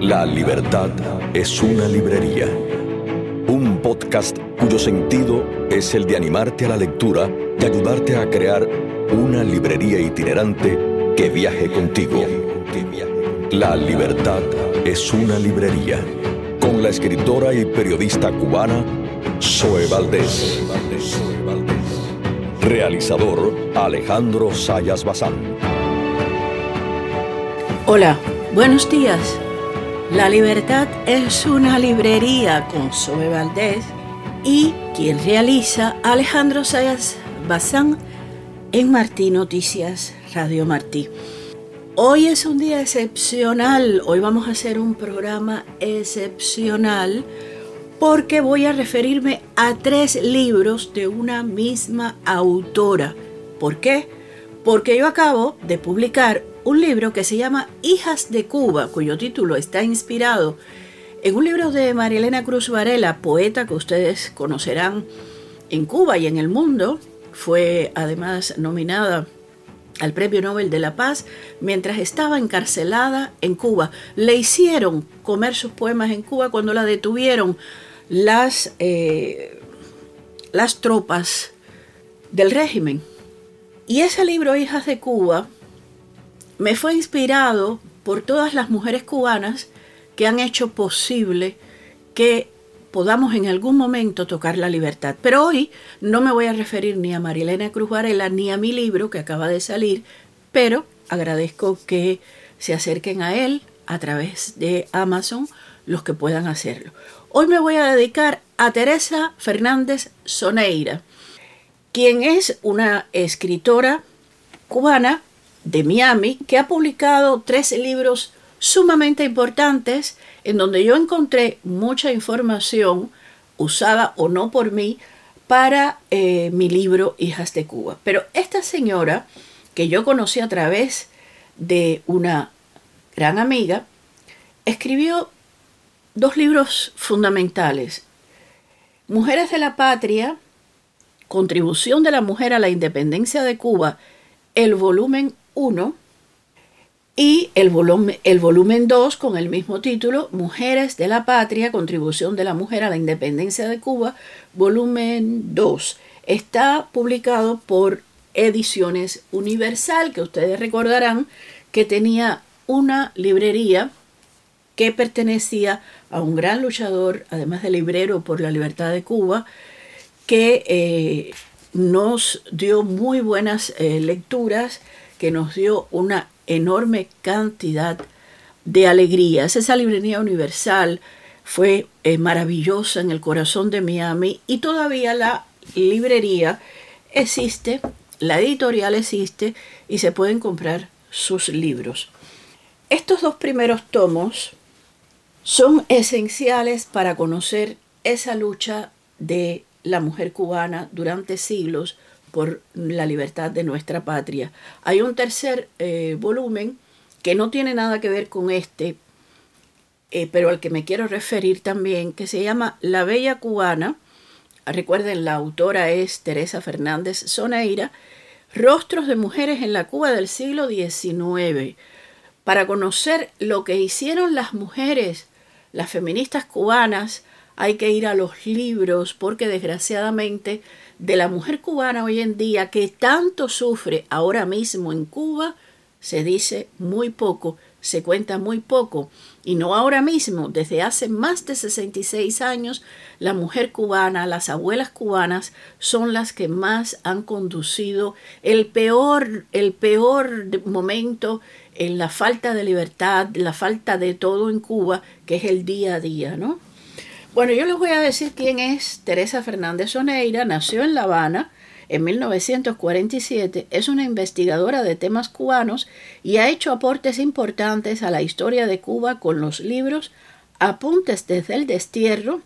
La libertad es una librería. Un podcast cuyo sentido es el de animarte a la lectura y ayudarte a crear una librería itinerante que viaje contigo. La libertad es una librería. Con la escritora y periodista cubana Zoe Valdés. Realizador Alejandro Zayas Bazán. Hola, buenos días. La libertad es una librería con Zoe Valdés y quien realiza Alejandro Zayas Bazán en Martí Noticias, Radio Martí. Hoy es un día excepcional. Hoy vamos a hacer un programa excepcional porque voy a referirme a 3 libros de una misma autora. ¿Por qué? Porque yo acabo de publicar un libro que se llama Hijas de Cuba, cuyo título está inspirado en un libro de María Elena Cruz Varela, poeta que ustedes conocerán en Cuba y en el mundo. Fue además nominada al Premio Nobel de la Paz mientras estaba encarcelada en Cuba. Le hicieron comer sus poemas en Cuba cuando la detuvieron las tropas del régimen. Y ese libro, Hijas de Cuba, me fue inspirado por todas las mujeres cubanas que han hecho posible que podamos en algún momento tocar la libertad. Pero hoy no me voy a referir ni a María Elena Cruz Varela ni a mi libro que acaba de salir, pero agradezco que se acerquen a él a través de Amazon los que puedan hacerlo. Hoy me voy a dedicar a Teresa Fernández Soneira, quien es una escritora cubana de Miami que ha publicado 3 libros sumamente importantes en donde yo encontré mucha información usada o no por mí para mi libro Hijas de Cuba. Pero esta señora, que yo conocí a través de una gran amiga, escribió 2 libros fundamentales: Mujeres de la Patria, Contribución de la Mujer a la Independencia de Cuba, el volumen 1, y el volumen 2 con el mismo título, Mujeres de la Patria, Contribución de la Mujer a la Independencia de Cuba, volumen 2. Está publicado por Ediciones Universal, que ustedes recordarán que tenía una librería que pertenecía a un gran luchador, además de librero por la libertad de Cuba, que nos dio muy buenas lecturas, que nos dio una enorme cantidad de alegrías. Esa librería universal fue maravillosa en el corazón de Miami y todavía la librería existe, la editorial existe y se pueden comprar sus libros. Estos 2 primeros tomos son esenciales para conocer esa lucha de la mujer cubana durante siglos por la libertad de nuestra patria. Hay un tercer volumen que no tiene nada que ver con este, pero al que me quiero referir también, que se llama La Bella Cubana. Recuerden, la autora es Teresa Fernández Soneira. Rostros de mujeres en la Cuba del siglo XIX. Para conocer lo que hicieron las mujeres, las feministas cubanas, hay que ir a los libros, porque desgraciadamente de la mujer cubana hoy en día, que tanto sufre ahora mismo en Cuba, se dice muy poco, se cuenta muy poco. Y no ahora mismo, desde hace más de 66 años, la mujer cubana, las abuelas cubanas, son las que más han conducido el peor momento en la falta de libertad, la falta de todo en Cuba, que es el día a día, ¿no? Bueno, yo les voy a decir quién es Teresa Fernández Soneira. Nació en La Habana en 1947, es una investigadora de temas cubanos y ha hecho aportes importantes a la historia de Cuba con los libros Apuntes desde el Destierro,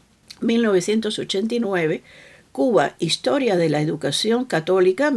1989, Cuba, Historia de la Educación Católica,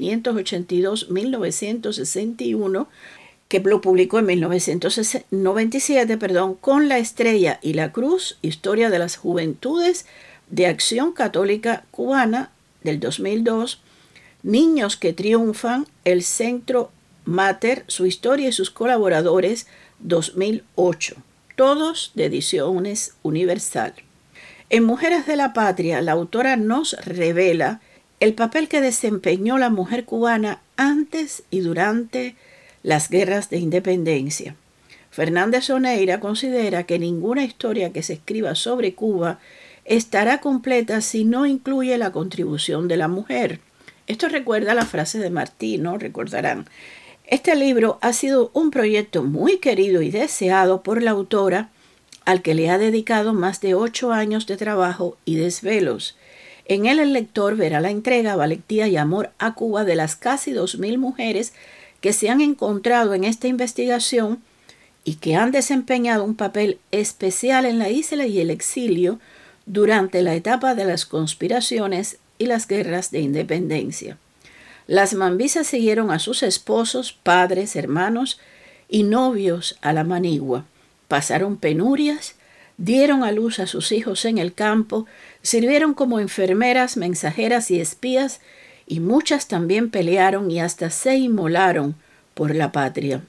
1582-1961, que lo publicó en 1997, con La Estrella y la Cruz, Historia de las Juventudes de Acción Católica Cubana, del 2002, Niños que Triunfan, el Centro Mater, su historia y sus colaboradores, 2008. todos de Ediciones Universal. En Mujeres de la Patria, la autora nos revela el papel que desempeñó la mujer cubana antes y durante las guerras de independencia. Fernández Oneira considera que ninguna historia que se escriba sobre Cuba estará completa si no incluye la contribución de la mujer. Esto recuerda la frase de Martí, ¿no? Recordarán. Este libro ha sido un proyecto muy querido y deseado por la autora, al que le ha dedicado más de 8 años de trabajo y desvelos. En él el lector verá la entrega, valentía y amor a Cuba de las casi 2.000 mujeres que se han encontrado en esta investigación y que han desempeñado un papel especial en la isla y el exilio durante la etapa de las conspiraciones y las guerras de independencia. Las mambisas siguieron a sus esposos, padres, hermanos y novios a la manigua. Pasaron penurias, dieron a luz a sus hijos en el campo, sirvieron como enfermeras, mensajeras y espías, y muchas también pelearon y hasta se inmolaron por la patria.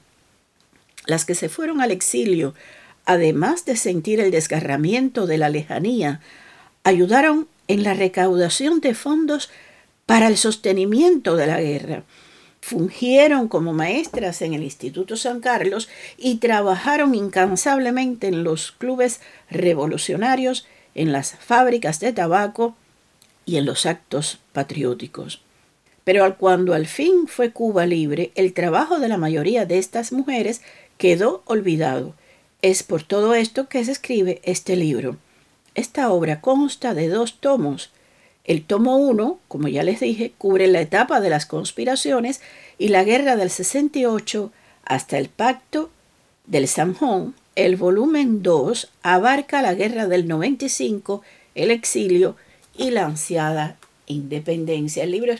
Las que se fueron al exilio, además de sentir el desgarramiento de la lejanía, ayudaron en la recaudación de fondos para el sostenimiento de la guerra. Fungieron como maestras en el Instituto San Carlos y trabajaron incansablemente en los clubes revolucionarios, en las fábricas de tabaco y en los actos patrióticos. Pero cuando al fin fue Cuba libre, el trabajo de la mayoría de estas mujeres quedó olvidado. Es por todo esto que se escribe este libro. Esta obra consta de 2 tomos. El tomo 1, como ya les dije, cubre la etapa de las conspiraciones y la guerra del 68 hasta el pacto del Sanjón. El volumen 2 abarca la guerra del 95, el exilio y la ansiada independencia. El libro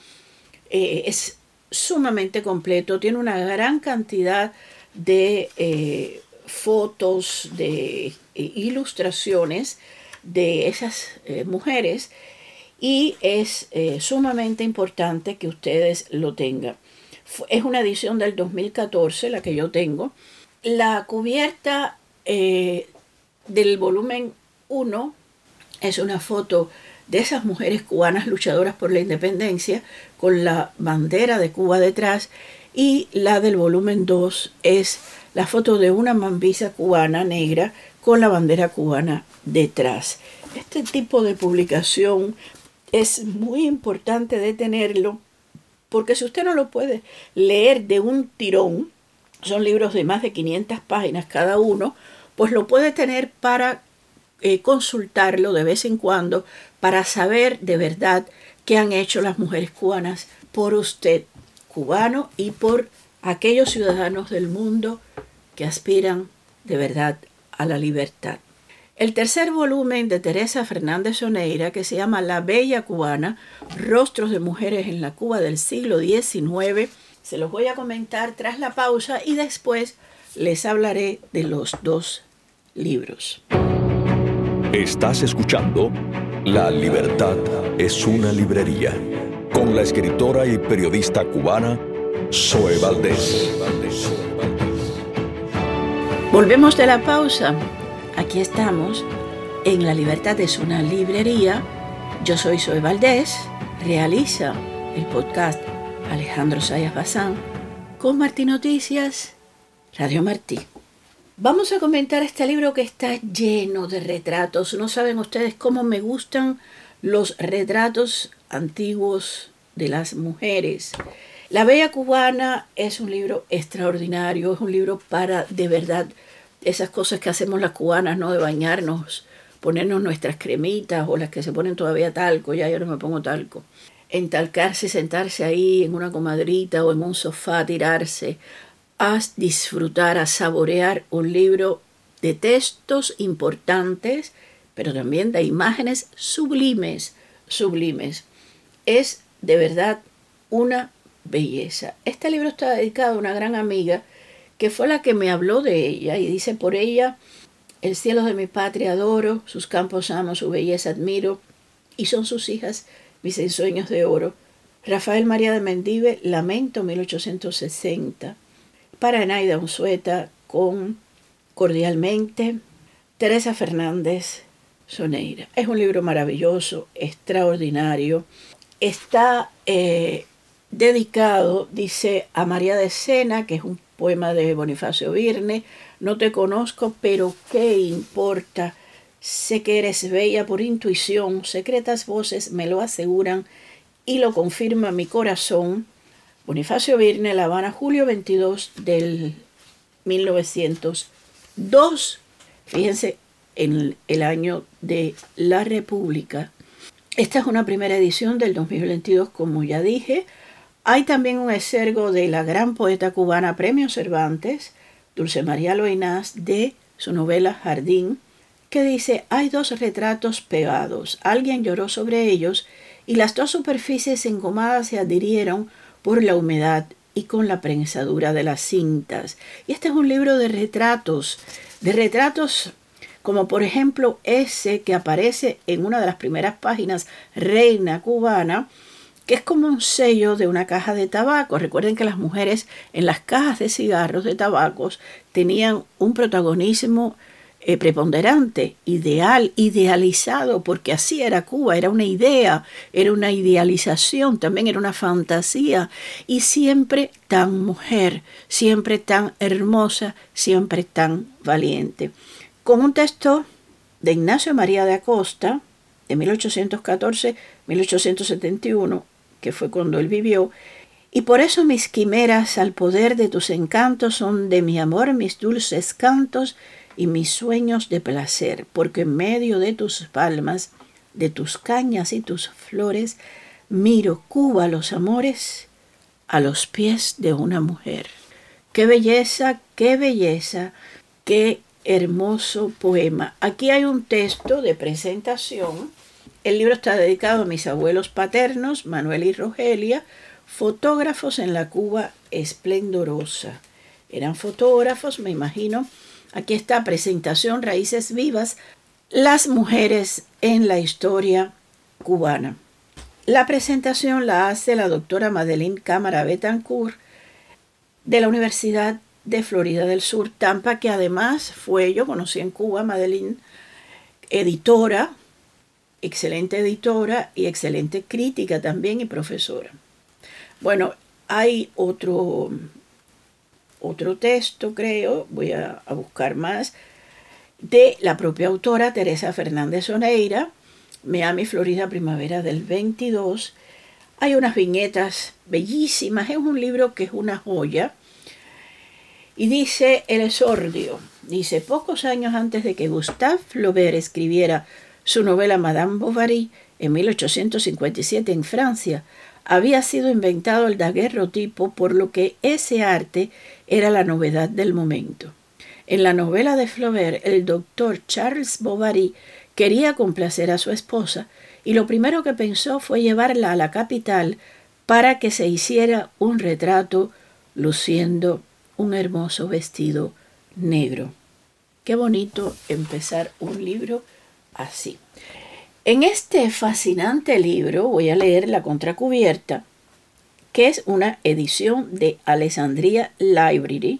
es sumamente completo, tiene una gran cantidad de fotos, de ilustraciones de esas mujeres, y es sumamente importante que ustedes lo tengan. Es una edición del 2014, la que yo tengo. La cubierta del volumen 1 es una foto de esas mujeres cubanas luchadoras por la independencia con la bandera de Cuba detrás, y la del volumen 2 es la foto de una mambisa cubana negra con la bandera cubana detrás. Este tipo de publicación es muy importante de tenerlo, porque si usted no lo puede leer de un tirón, son libros de más de 500 páginas cada uno, pues lo puede tener para consultarlo de vez en cuando, para saber de verdad qué han hecho las mujeres cubanas por usted, cubano, y por aquellos ciudadanos del mundo que aspiran de verdad a la libertad. El tercer volumen de Teresa Fernández Oneira, que se llama La Bella Cubana, Rostros de Mujeres en la Cuba del siglo XIX, se los voy a comentar tras la pausa y después les hablaré de los 2 libros. Estás escuchando La Libertad es una librería, con la escritora y periodista cubana Zoe Valdés. Volvemos de la pausa. Aquí estamos en La Libertad es una librería. Yo soy Zoe Valdés. Realiza el podcast Alejandro Sayas Bazán con Martí Noticias, Radio Martí. Vamos a comentar este libro que está lleno de retratos. No saben ustedes cómo me gustan los retratos antiguos de las mujeres. La Bella Cubana es un libro extraordinario, es un libro para, de verdad, esas cosas que hacemos las cubanas, ¿no? De bañarnos, ponernos nuestras cremitas, o las que se ponen todavía talco, ya yo no me pongo talco. Entalcarse, sentarse ahí en una comadrita o en un sofá, tirarse, a disfrutar, a saborear un libro de textos importantes, pero también de imágenes sublimes. Es de verdad una belleza. Este libro está dedicado a una gran amiga que fue la que me habló de ella, y dice: por ella, el cielo de mi patria adoro, sus campos amo, su belleza admiro, y son sus hijas mis ensueños de oro. Rafael María de Mendive, Lamento, 1860. Para Enaida Unzueta, con cordialmente, Teresa Fernández Soneira. Es un libro maravilloso, extraordinario. Está dedicado, dice, a María de Sena, que es un poema de Bonifacio Virne. No te conozco, pero ¿qué importa? Sé que eres bella por intuición, secretas voces me lo aseguran y lo confirma mi corazón. Bonifacio Virne, La Habana, julio 22 del 1902. Fíjense, en el año de la República. Esta es una primera edición del 2022, como ya dije. Hay también un excergo de la gran poeta cubana Premio Cervantes, Dulce María Loinás, de su novela Jardín, que dice: hay dos retratos pegados, alguien lloró sobre ellos y las dos superficies engomadas se adhirieron por la humedad y con la prensadura de las cintas. Y este es un libro de retratos como por ejemplo ese que aparece en una de las primeras páginas, Reina Cubana, que es como un sello de una caja de tabaco. Recuerden que las mujeres en las cajas de cigarros de tabacos tenían un protagonismo preponderante, idealizado, porque así era Cuba, era una idea, era una idealización, también era una fantasía, y siempre tan mujer, siempre tan hermosa, siempre tan valiente. Con un texto de Ignacio María de Acosta, de 1814-1871, que fue cuando él vivió: y por eso mis quimeras al poder de tus encantos son de mi amor mis dulces cantos y mis sueños de placer, porque en medio de tus palmas, de tus cañas y tus flores, miro Cuba los amores a los pies de una mujer. ¡Qué belleza, qué belleza, qué hermoso poema! Aquí hay un texto de presentación. El libro está dedicado a mis abuelos paternos, Manuel y Rogelia, fotógrafos en la Cuba esplendorosa. Eran fotógrafos, me imagino. Aquí está: presentación, raíces vivas, las mujeres en la historia cubana. La presentación la hace la doctora Madeleine Cámara Betancourt, de la Universidad de Florida del Sur, Tampa, que además yo conocí en Cuba a Madeleine, editora, excelente editora y excelente crítica también y profesora. Bueno, hay otro texto, creo, voy a buscar más, de la propia autora Teresa Fernández Soneira, Miami, Florida, primavera del 22. Hay unas viñetas bellísimas, es un libro que es una joya. Y dice el exordio, dice: pocos años antes de que Gustave Flaubert escribiera su novela Madame Bovary, en 1857 en Francia, había sido inventado el daguerrotipo, por lo que ese arte era la novedad del momento. En la novela de Flaubert, el doctor Charles Bovary quería complacer a su esposa y lo primero que pensó fue llevarla a la capital para que se hiciera un retrato luciendo un hermoso vestido negro. Qué bonito empezar un libro así. En este fascinante libro voy a leer la contracubierta, que es una edición de Alexandria Library,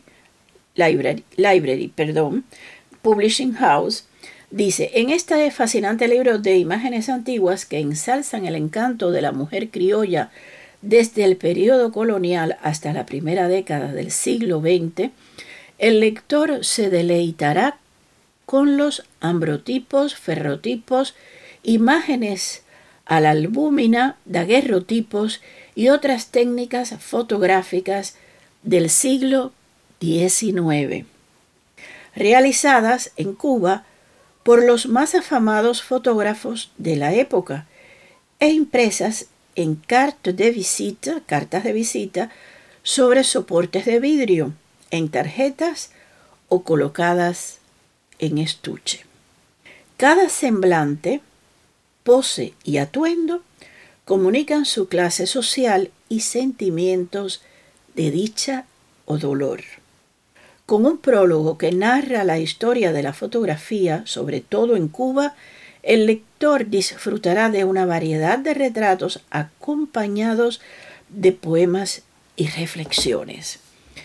Publishing House. Dice: en este fascinante libro de imágenes antiguas que ensalzan el encanto de la mujer criolla desde el periodo colonial hasta la primera década del siglo XX, el lector se deleitará con los ambrotipos, ferrotipos, imágenes a la albúmina, daguerrotipos y otras técnicas fotográficas del siglo XIX, realizadas en Cuba por los más afamados fotógrafos de la época e impresas en cartas de visita sobre soportes de vidrio, en tarjetas o colocadas en estuche. Cada semblante, pose y atuendo comunican su clase social y sentimientos de dicha o dolor. Con un prólogo que narra la historia de la fotografía, sobre todo en Cuba, el lector disfrutará de una variedad de retratos acompañados de poemas y reflexiones.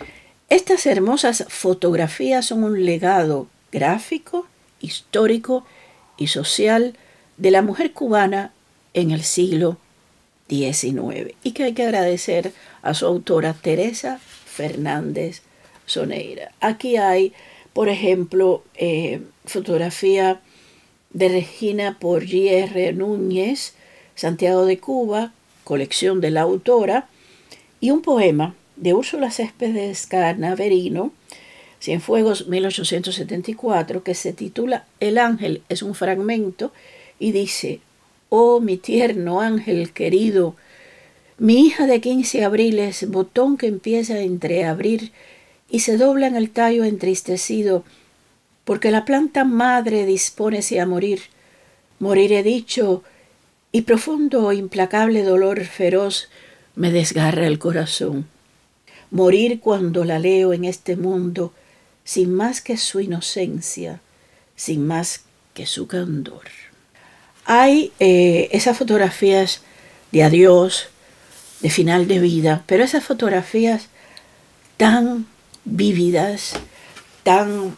Estas hermosas fotografías son un legado gráfico, histórico y social de la mujer cubana en el siglo XIX y que hay que agradecer a su autora Teresa Fernández Soneira. Aquí hay, por ejemplo, fotografía de Regina Porrier Núñez, Santiago de Cuba, colección de la autora, y un poema de Úrsula Céspedes Canaverino, Cienfuegos 1874, que se titula El ángel, es un fragmento, y dice: oh, mi tierno ángel querido, mi hija de 15 abriles, botón que empieza a entreabrir y se dobla en el tallo entristecido, porque la planta madre dispónese a morir. Morir he dicho, y profundo, implacable dolor feroz me desgarra el corazón. Morir cuando la leo en este mundo, sin más que su inocencia, sin más que su candor. Hay esas fotografías de adiós, de final de vida, pero esas fotografías tan vívidas, tan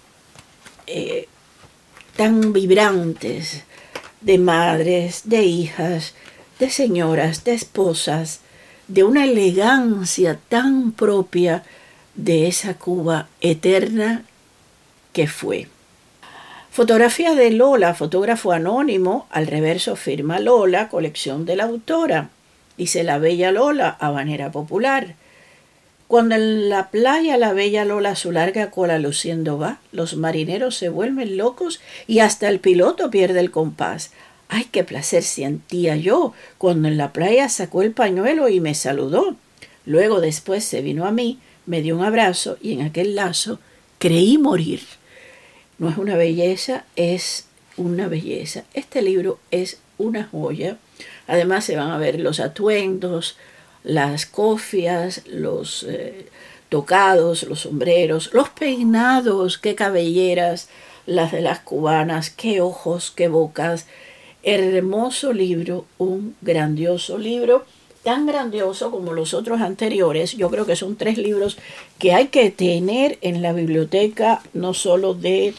vibrantes, de madres, de hijas, de señoras, de esposas, de una elegancia tan propia de esa Cuba eterna que fue. Fotografía de Lola, fotógrafo anónimo, al reverso firma Lola, colección de la autora. Dice la bella Lola, habanera popular. Cuando en la playa la bella Lola su larga cola luciendo va, los marineros se vuelven locos y hasta el piloto pierde el compás. ¡Ay, qué placer sentía yo cuando en la playa sacó el pañuelo y me saludó! Luego después se vino a mí, me dio un abrazo y en aquel lazo creí morir. No es una belleza, es una belleza. Este libro es una joya. Además se van a ver los atuendos, las cofias, los tocados, los sombreros, los peinados, qué cabelleras, las de las cubanas, qué ojos, qué bocas. Hermoso libro, un grandioso libro, tan grandioso como los otros anteriores. Yo creo que son 3 libros que hay que tener en la biblioteca, no solo de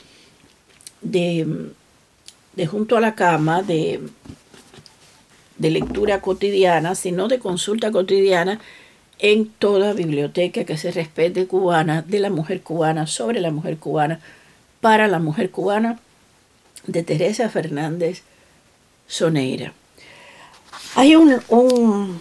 junto a la cama, de lectura cotidiana, sino de consulta cotidiana en toda biblioteca que se respete cubana, de la mujer cubana, sobre la mujer cubana, para la mujer cubana, de Teresa Fernández Soneira. Hay unos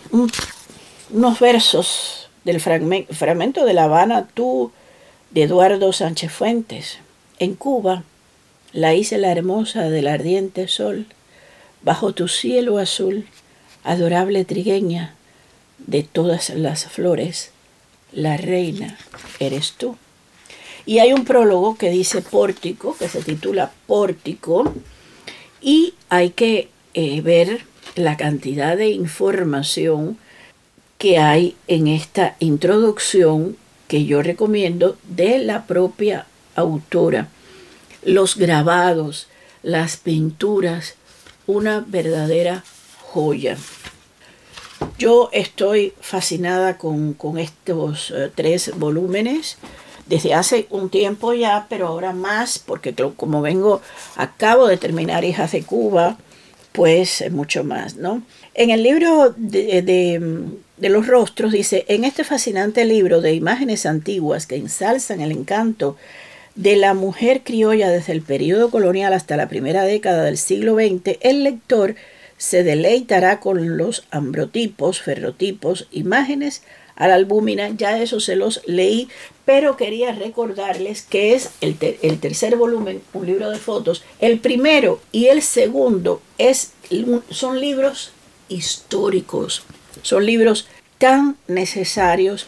versos del fragmento de La Habana Tú, de Eduardo Sánchez Fuentes. En Cuba, la isla hermosa del ardiente sol, bajo tu cielo azul, adorable trigueña, de todas las flores, la reina eres tú. Y hay un prólogo que dice Pórtico, que se titula Pórtico, y hay que ver la cantidad de información que hay en esta introducción que yo recomiendo de la propia autora. Los grabados, las pinturas, una verdadera joya. Yo estoy fascinada con estos 3 volúmenes desde hace un tiempo ya, pero ahora más, porque como acabo de terminar Hijas de Cuba, pues mucho más, ¿no? En el libro de los rostros dice: en este fascinante libro de imágenes antiguas que ensalzan el encanto de la mujer criolla desde el periodo colonial hasta la primera década del siglo XX, el lector se deleitará con los ambrotipos, ferrotipos, imágenes a la albúmina. Ya eso se los leí, pero quería recordarles que es el tercer volumen, un libro de fotos. El primero y el segundo son libros históricos, son libros tan necesarios,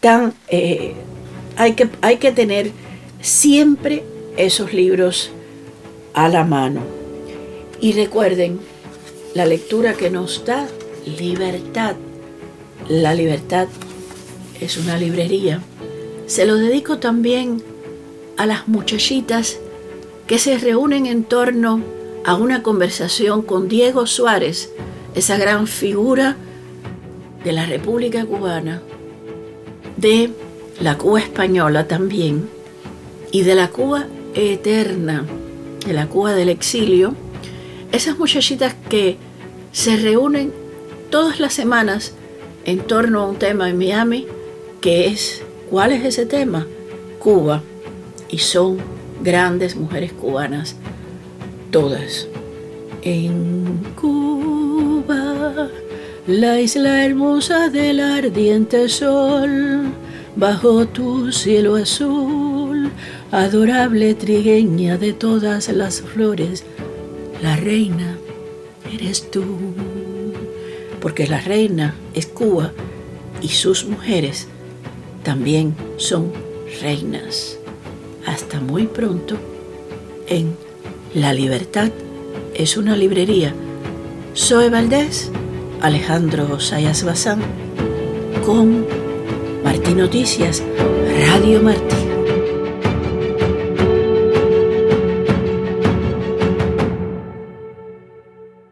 hay que tener siempre esos libros a la mano. Y recuerden, la lectura que nos da libertad. La libertad es una librería. Se lo dedico también a las muchachitas que se reúnen en torno a una conversación con Diego Suárez, esa gran figura de la República Cubana, de la Cuba española también, y de la Cuba eterna, de la Cuba del exilio, esas muchachitas que se reúnen todas las semanas en torno a un tema en Miami, que es, ¿cuál es ese tema? Cuba. Y son grandes mujeres cubanas, todas. En Cuba, la isla hermosa del ardiente sol, bajo tu cielo azul, adorable trigueña de todas las flores, la reina eres tú. Porque la reina es Cuba y sus mujeres también son reinas. Hasta muy pronto en La Libertad es una librería. Zoe Valdés, Alejandro Sayas Bazán, con Martí Noticias, Radio Martí.